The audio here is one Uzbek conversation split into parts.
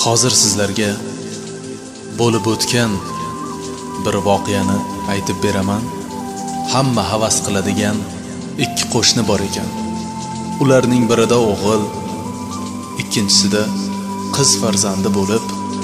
Hozir sizlarga bo'lib o'tgan bir voqeani aytib beraman. Hamma havas qiladigan ikki qo'shni bor ekan. Ularning birida o'g'il, ikkinchisida qiz farzandi bo'lib,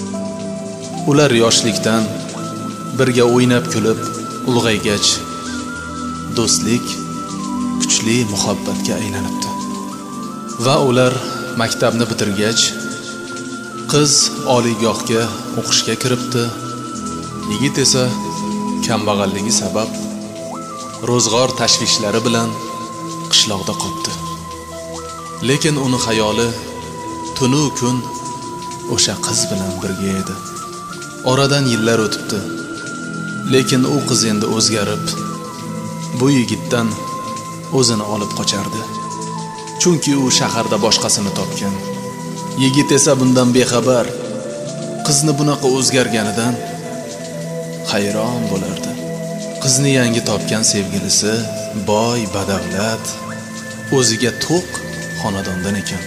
ular yoshlikdan birga o'ynab kulib ulg'aygach, do'stlik kuchli muhabbatga aylanibdi. Va ular maktabni bitirgach, qiz oliygohga o'qishga kiribdi. Yigit esa kambag'alligi sabab ro'zg'or tashvishlari bilan qishloqda qoldi. Lekin uni xayoli tunu kun o'sha qiz bilan birga edi. Oradan yillar o'tibdi. Lekin u qiz endi o'zgarib, bu yigitdan o'zini olib qochardi. Chunki u shaharda boshqasini topgan. Yigit esa bundan bexabar. Qizni bunaqa o'zgarganidan hayron bo'lardi. Qizni yangi topgan sevgilisi boy, badavlat, o'ziga to'q xonadondan ekan.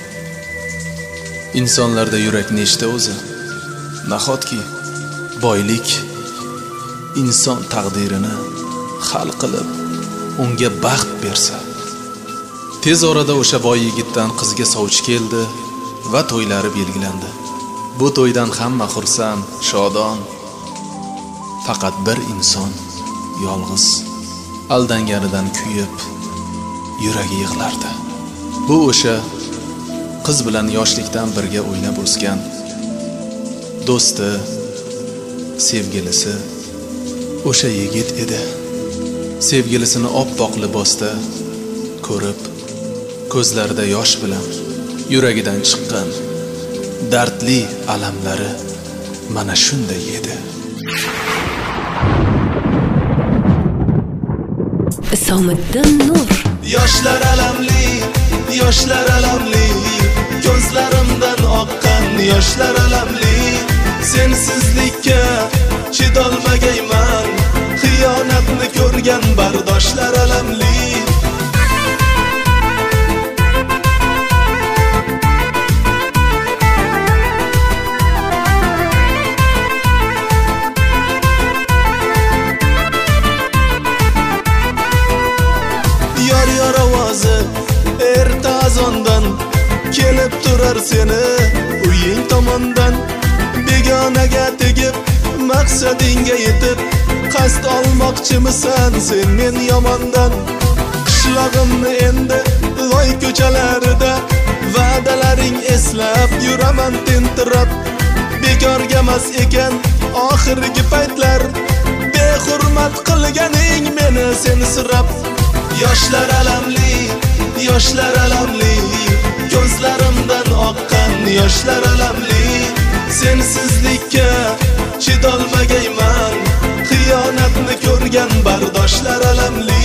Insonlarda yurak nechta o'zi? Nahotki boylik inson taqdirini hal qilib, unga baxt bersa. Tez orada o'sha boy yigitdan qizga sovchi keldi va to'ylari belgilandi. Bu to'ydan hamma xursand, shodon. Faqat bir inson yolg'iz, aldanganidan kuyib, yuragi yig'lardi. Bu o'sha qiz bilan yoshlikdan birga o'ynab o'sgan do'sti, sevgilisi o'sha yigit edi. Sevgilisini oppoq libosda ko'rib, ko'zlarida yosh bilan yuragidan chiqqan dardli alamlari mana shunday edi. Isomiddin Nur. Yoshlar alamli, ko'zlarimdan oqqan yoshlar alamli. Sensizlikka chidolmagayman, xiyonatni ko'rgan bardoshlar alamli. Yor ovozi erta azondan kelib turar seni uying tomondan. Begonaga tegib, maqsadingga yetib, qasd olmoqchimisan sen men yomondan? Qishlog'imni endi loy ko'chalarida va'dalaring eslab yuraman tentirab. Bekorga emas ekan oxirgi paytlar, behurmat qilganing meni sensirab. Yoshlar alamli, ko'zlarimdan oqqan yoshlar alamli. Sensizlikka chidolmagayman, xiyonatni ko'rgan bardoshlar alamli.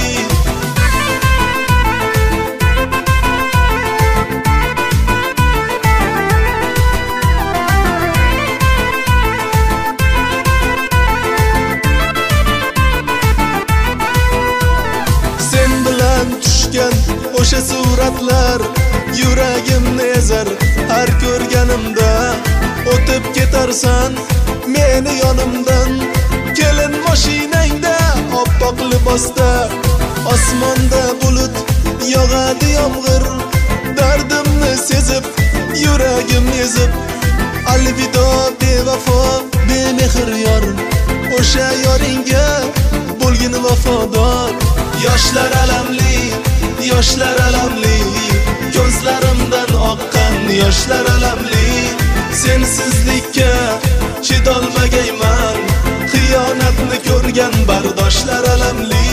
O'sha suratlar yuragimni ezar, har ko'rganimda o'tib ketarsan meni yonimdan. Kelin mashinangda oppoq libosda, osmonda bulut yog'adi yomg'ir. Dardimni sezib yuragim ezib, alvido bevafo bemehr yor, o'sha yoringga bo'lgin vafodor. Yoshlar alamli, ko'zlarimdan oqqan yoshlar alamli. Sensizlikka chidolmagayman, xiyonatni ko'rgan bardoshlar alamli.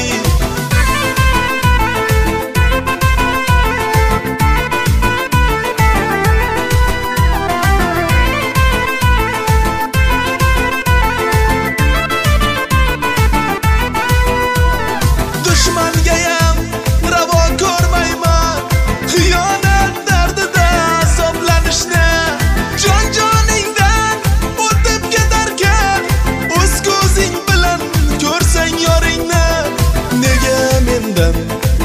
Dushmangayam ravo ko'rmayman, xiyonat dardida azoblanishni. Jon-joningdan o'tib ketarkan, o'z ko'zing bilan ko'rsang yoringni. Nega mendan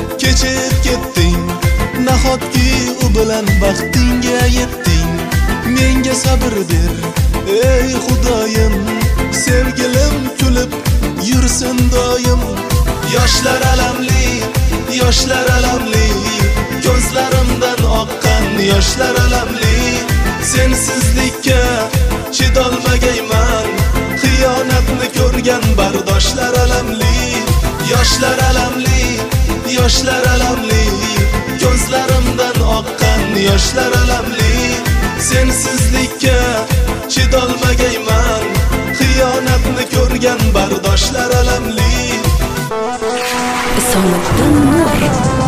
kechib ketding? Nahotki u bilan baxtingga yetding? menga sabr ber ey Xudoyim, sevgilim kulib yursin doim. Yoshlar alamli, yoshlar alamli, ko'zlarimdan oqqan yoshlar alamli. Sensizlikka chidolmagayman, xiyonatni ko'rgan bardoshlar alamli. Yoshlar alamli, yoshlar alamli, ko'zlarimdan oqqan yoshlar alamli. Sensizlikka chidolmagayman, xiyonatni ko'rgan bardoshlar alamli. Isomiddin Nur.